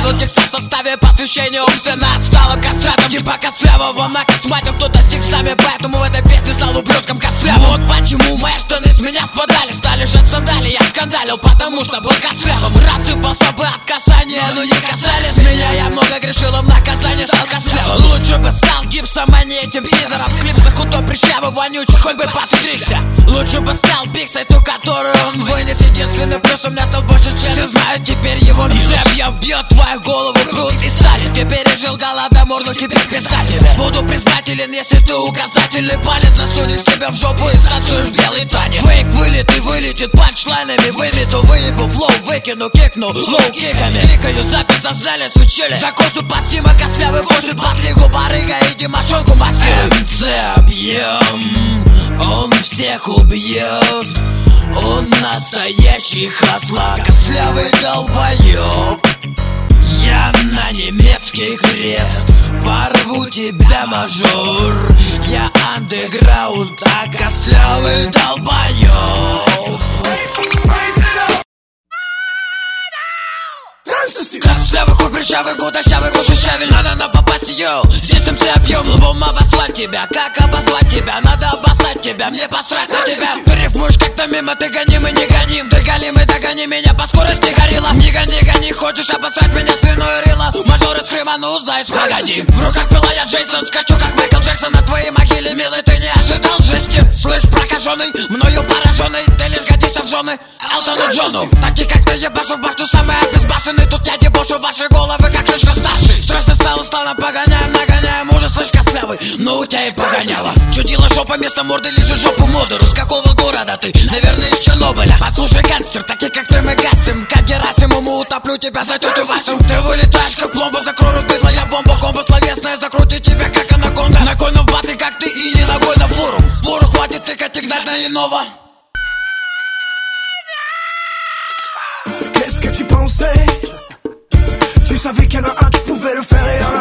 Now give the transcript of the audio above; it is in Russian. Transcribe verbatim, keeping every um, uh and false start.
Оставил текста в составе посвящения умственно отсталым кастратом типа Костлявого на космате. Кто-то с текстами, поэтому в этой песне стал ублюдком Костлявым. Вот почему мои штаны с меня спадали, стали жать сандали. Я скандалил, потому что был Костлявым. Рассыпался бы от касания, но не касались меня. Я много грешил, в наказание стал Костлявым. Лучше бы стал гипсом, а не этим пидором. В клипсах худой, прыщавый, вонючий, хоть бы постригся. Лучше бы стал биксой, ту, которую он вынес. Единственный плюс у меня стал больше, чем все знают теперь его мир. Я вбьет твою голову пруд и Сталин. Ты пережил голодомор, но теперь писать тебе. Буду признателен, если ты указательный палец засунешь себе в жопу и станцуешь белый танец. Фейк вылет и вылетит панчлайнами. Вымету, выебу, флоу, выкину, кикну, лоу-киками. Кликаю, запись создали, свечили. За косу пассима, Костлявый косит под лигу, барыга и Димашонку массирует. эм цэ объем, он всех убьет. Он настоящий хасла, Костлявый долбоёб. Я на немецкий крест порву тебя, мажор. Я андеграунд, а Костлявый долбоёб. Костлявый хуй, прыщавый, худощавый, кушащавый. Надо на попасть, йоу. Здесь эм цэ объем, лбом обослать тебя. Как обозвать тебя? Надо обоссать тебя. Мне посрать на тебя. Ты рифмуешь как-то мимо, ты гоним и не гоним. Ты галим и догони меня по скорости горилла. Не гони, гони, хочешь обосрать меня, свиное рыло. Мажор из Крыма, ну заяц, погоди. В руках пила я Джейсон, скачу как Майкл Джексон. На твоей могиле, милый, ты не ожидал жести. Слышь, прокаженный, мною пораженный. Ты лишь годишься в жены Элтону Джону. Такие как ты ебашу в башню, самые обезбашенные. Тут я дебошу ваши головы, как шишка старший. Страшно стало, стало, погоняем, нагоняем. Уже слышь, Костлявый, ну у тебя и погоняло. Чудила жопа, место морды, лежит жопу модеру. С какого города ты? Наверное, из Чернобыля. Послушай, гангстер, такие как ты мы гасим. Как Герасимому утоплю тебя за тетю Васю. Ты вылетаешь, как пломба, закрой рот, быдло, я бомба. Комбо словесная, закрути тебя, как анаконда. Ногой на батле, как ты, и не ногой на фуру. Фуру хватит тыкать и гнать на иного. Qu'est-ce que tu pensais? Tu savais qu'il y en a un qui pouvait le faire et un